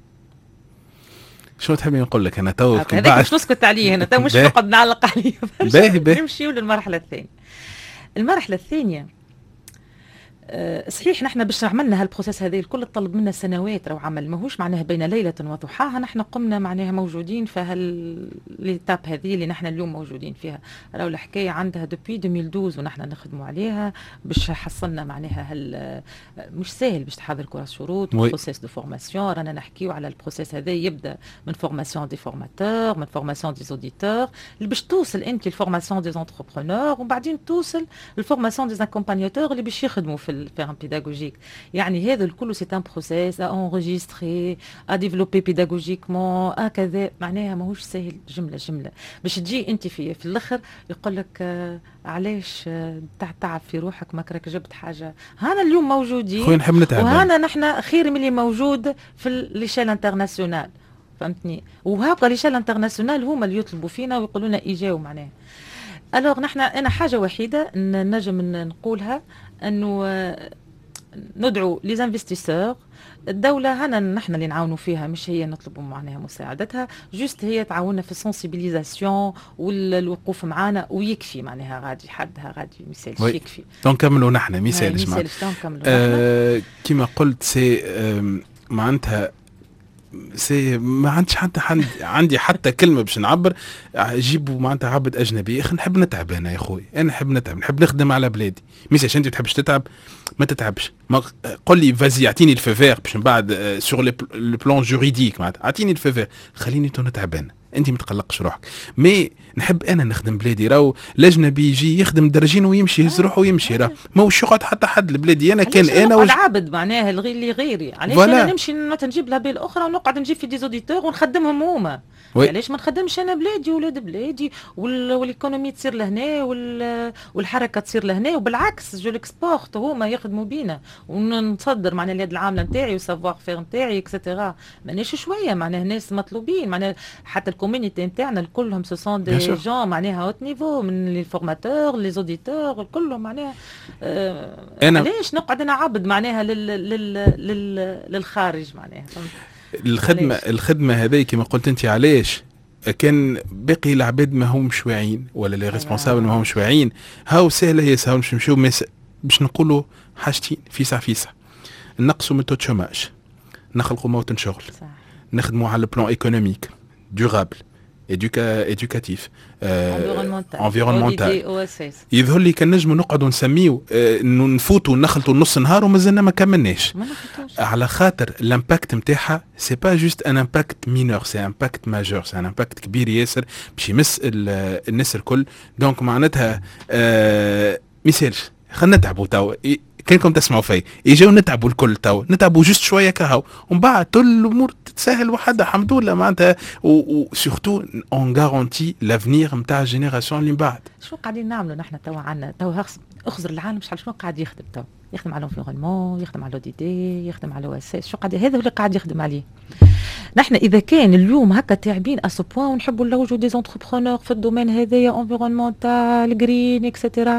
Speaker 2: شو تحبي نقول لك انا تو
Speaker 3: هذاك مش نسكت عليه هنا تو مش نقعد نعلق عليه.
Speaker 2: باهي باهي
Speaker 3: نمشيو للمرحله الثانيه. المرحله الثانيه أه صحيح نحن باش عملنا هالبروسيس هذه الكل طلب منا سنوات راهو عمل ماهوش معناها بين ليله وضحاها. نحن قمنا معناها موجودين في هالليتاب هذه اللي نحن اليوم موجودين فيها. راهو الحكايه عندها دوبي ألفين واثناش عشر ونحن نخدموا عليها باش حصلنا معناها هال مش سهل باش تحضر كورس شروط بروسيس دو فورماسيون. رانا نحكيو على البروسيس هذا يبدا من فورماسيون دي فورماتور من فورماسيون دي اوديتور اللي باش توصل انت للفورماسيون دي انتربرونور وبعدين توصل للفورماسيون دي اكومبانياتور اللي باش يخدموا في الفيرم بيداغوجيك. يعني هذا الكل سي ان بروسيس ا انريجستري ا ديفلوبي بيداغوجيكمون ا كذا معناها ماهوش سهل جمله جمله باش تجي انت في في الاخر يقول لك آه علاش آه تعب في روحك ما راك جبت حاجه. هانا اليوم موجودين
Speaker 2: خويا نحب نتعب
Speaker 3: وهانا نحن خير من اللي موجود في ليشيل انترناسيونال فهمتني. وهابقى ليشيل انترناسيونال هما اللي يطلبوا فينا ويقولوا لنا ايجاو معناها. الوغ نحن انا حاجه وحيده نجم نقولها انه ندعو لي انفستيسور. الدولة هنا نحن اللي نعاونوا فيها، مش هي نطلبوا معناها مساعدتها، جوست هي تعاوننا في السنسيبيليزاسيون والوقوف معانا ويكفي، معناها غادي حدها غادي مثالش
Speaker 2: oui.
Speaker 3: يكفي.
Speaker 2: تنكملوا نحن مثالش
Speaker 3: معنا
Speaker 2: آه كما قلت سي آه معناتها سي ما عندش حتى حد عندي حتى كلمه باش نعبر. جيبوا معناتها عبد اجنبي، اخي نحب نتعب انا يا خويا، انا نحب نتعب، نحب نخدم على بلادي. مش انت ما تحبش تتعب ما تتعبش. ما قل لي فازي اعطيني الفيفير باش من بعد سور لو بلان جوريديك معناتها اعطيني الفيفير، خليني تو نتعب انا، انت ما تقلقش روحك. مي نحب انا نخدم بلادي. راهو الاجنبي يجي يخدم درجين ويمشي يهز روحه ويمشي، راه ماهوش يقعد حتى حد لبلادي. انا كان انا
Speaker 3: وج... العبد معناها الغير اللي غيري، علاش انا نمشي نجيب لابيل اخرى ونقعد نجيب في ديزوديتور ونخدمهم هما؟ علاش ما نخدمش انا بلادي وولاد بلادي وال... والايكونومي تصير لهنا وال... والحركه تصير لهنا، وبالعكس جو ليكسبورت هما يخدموا بينا ونصدر معناها اليد العامله نتاعي والسافوار فير نتاعي اكسترا. ماناش شويه معناها ناس مطلوبين، معناها حتى الكوميونيتي نتاعنا كلهم سو سون دي جون معناها هوت نيفو، من لي فورماتور لي زوديتور كلهم معناها. آه أنا علاش نقعد انا عبد معناها لل... لل... لل... للخارج معناها
Speaker 2: الخدمه عليش. الخدمه هذه كما قلت انت علاش كان باقي العباد ما همش واعيين ولا لي ريسبونسابل ما همش واعيين. هاو سهله هي سهل باش نمشيو باش نقولوا حاجتين فيسع فيسع، نقصوا من تو تشوماج، نخلقوا موطن شغل، نخدموا على البلان ايكونوميك دورابل إدوكا إدوكاتيف انفيرونمونتال. يظهر لي كان نجموا نقعدوا نسميو اه نفوتوا نخلطوا نص نهار ومازلنا ما كملناش، على خاطر الامباكت نتاعها سي با جوست ان امباكت مينور، سي امباكت ماجور، سي ان امباكت كبير ياسر باش يمس الناس الكل. دونك معناتها اه مثالش خلينا نتعبوا تو كانكم تسمعوا فيا، يجوا نتعبوا الكل تو، نتعبوا جست شويه كهو ومن بعد كل الامور تتسهل وحدها الحمد لله معناتها. وسورتو اون غارونتي لافنيغ نتاع الجينيراسيون اللي من بعد.
Speaker 3: شنو قاعدين نعملوا نحن تو؟ عندنا تو اخزر العالم شحال شنو قاعد يخدم تو؟ يخدم على الانفيرونمون، يخدم على لوديتي، يخدم على الاساس، شو قاعد هذا اللي قاعد يخدم عليه. نحن اذا كان اليوم هكا تعبين اسو بوان ونحبوا نلوجوا دي زونتربرونور في الدومين هذايا انفيرونمونتال جرين اكسترا،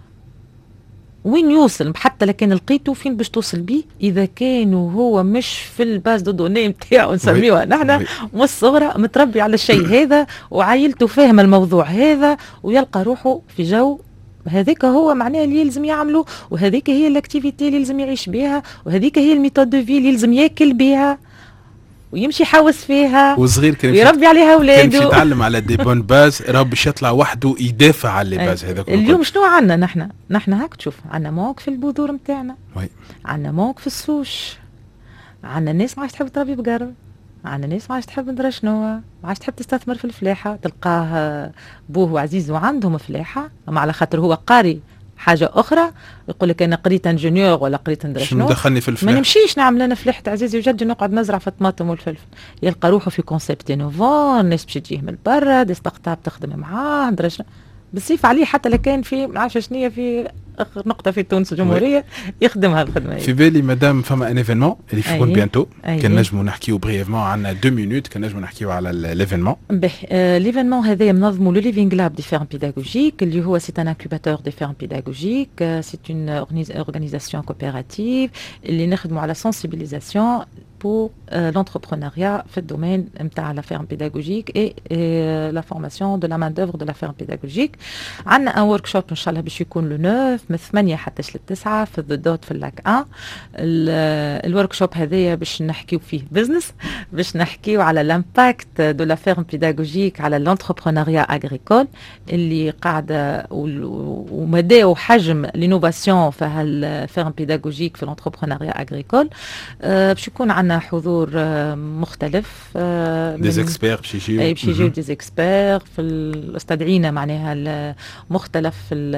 Speaker 3: وين يوصل؟ حتى لكن لقيته فين باش توصل بيه اذا كانوا هو مش في الباز دو دوني نتاعو نسميوها نحن من الصغرى متربي على الشيء هذا وعائلته فاهمه الموضوع هذا ويلقى روحه في جو هذيك هو معناه اللي يلزم يعمله، وهذيك هي الاكتيفيتي اللي يلزم يعيش بها، وهذيك هي الميثود دو في اللي يلزم ياكل بها ويمشي يحوس فيها
Speaker 2: وصغير كان
Speaker 3: يربي عليها اولاده،
Speaker 2: كان يتعلم على دي بون باز راه باش يطلع وحده يدافع على لي باز هذاك.
Speaker 3: اليوم شنو عندنا نحن؟ نحن هاك تشوف عندنا موق في البذور نتاعنا، عندنا موق في السوش، عندنا ناس ما عادش تحب تربي بقر، عندنا ناس ما عادش تحب ندري شنو، ما عادش تحب تستثمر في الفلاحه، تلقاه بوه وعزيز وعندهم فلاحه اما على خاطر هو قاري حاجه اخرى يقول لك انا قريت انجينيور ولا قريت ندري شنو
Speaker 2: دخلني في الفلاحه،
Speaker 3: ما نمشيش نعمل انا فلاحه عزيزي وجدي نقعد نزرع في الطماطم والفلفل. يلقى روحه في كونسيبت انوفون، الناس باش تجيه من برا، دي ستارت اب تخدم معاه ندري شنو، بالصيف عليه حتى لكان في ما عرفش شنو في اخر نقطه في تونس الجمهوريه يخدمها الخدمه هي.
Speaker 2: في بالي مدام فما ان ايفينمون اللي يكون بيانتو كان نجموا نحكيو بريفمون، عندنا دو مينوت كان نجموا نحكيو على الايفينمون. به
Speaker 3: ليفينمون هذا منظمه لو ليفينغ لاب دي فيرم بيداغوجيك اللي هو سي ان انكوباتور دي فيرم بيداغوجيك، سي اون اورغانيزاسيون كوبيراتيف اللي نخدموا على سنسيبيليزاسيون pour euh, l'entrepreneuriat في الدومين نتاع la ferme pédagogique et, et la formation de la main d'œuvre de la ferme pédagogique. عندنا ان ورك شوب ان شاء الله باش يكون لو نوف من ثمانية حتى للتسعة في الدوت في اللاك واحد. الورك شوب هذايا باش نحكيو فيه بزنس، باش نحكيو على لامباكت دو لا فيرم بيداغوجيك على لونتربرونيا اغريكول اللي قاعده ومدى وحجم لينوفاسيون في هالفيرم بيداغوجيك في لونتربرونيا اغريكول. أه باش يكون عندنا حضور مختلف
Speaker 2: دي زيكسبير باش يجيو
Speaker 3: باش يجيو دي زيكسبير في استدعينا معناها مختلف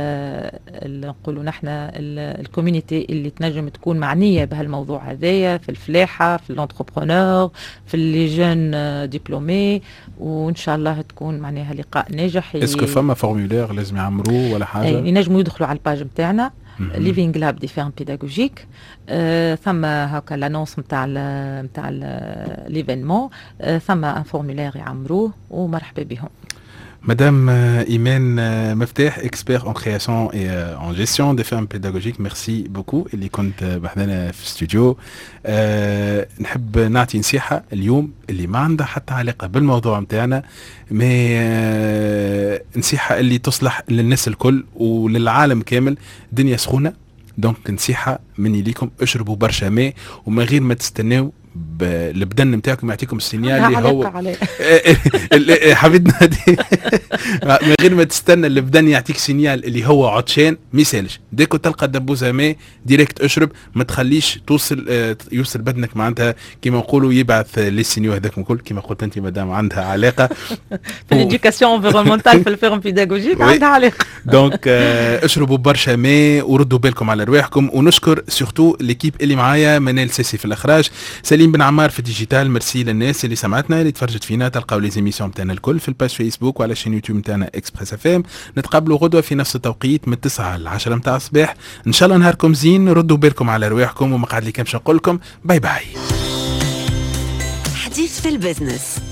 Speaker 3: نقولوا نحن الكوميونيتي اللي تنجم تكون معنيه بهالموضوع هذايا في الفلاحه في الانتربرونور في لي جون ديبلومي، وان شاء الله تكون معناها لقاء ناجح.
Speaker 2: اسكو فما فورمولير لازم يعمروه ولا حاجه؟
Speaker 3: ينجموا يدخلوا على الباج نتاعنا ليفينغ لاب دي فيرم بيداغوجيك، أه ثم هكا لانونس نتاع نتاع ليفينمون، أه ثم ان فورمولير يعمروه ومرحبا بهم.
Speaker 2: Madame euh, Imen euh, Mefteh, expert en création et euh, en gestion des fermes pédagogiques, merci beaucoup اللي كنت بحذنا في الاستوديو. أه نحب نعطي نصيحة اليوم اللي ما عندها حتى علاقة بالموضوع متاعنا، مي أه نصيحة اللي تصلح للناس الكل وللعالم كامل. دنيا سخونة، دونك نصيحة مني ليكم اشربوا برشا ماء ومن غير ما تستناو البدن نتاعكم يعطيكم السينيال اللي هو حبيبنا دي من غير ما تستنى البدن يعطيك سينيال اللي هو عطشان ما يسالش. ديكو تلقى دبوزه ماء ديريكت اشرب، ما تخليش توصل يوصل بدنك معناتها كيما نقولوا يبعث لي سينيو هذاك الكل كيما قلت انت مدام عندها علاقه
Speaker 3: في الاديوكاسيون انفيرونمونتال في الفيرم بيداغوجيك عندها علاقه.
Speaker 2: دونك اشربوا برشا ماء وردوا بالكم على رواحكم. ونشكر سورتو ليكيب اللي معايا، منال سيسي في الاخراج، سليم بن عمار في الديجيتال. ميرسي للناس اللي سمعتنا اللي تفرجت فينا. تلقاو لي زيميسيون نتاعنا الكل في الباج فيسبوك وعلى شين يوتيوب نتاعنا اكسبريس اف ام. نتقابلوا غدوه في نفس التوقيت من تسعة ل عشرة نتاع الصباح ان شاء الله. نهاركم زين، ردوا بالكم على رواحكم وما قعد لي كان باش نقول لكم باي باي.
Speaker 1: حديث في البزنس.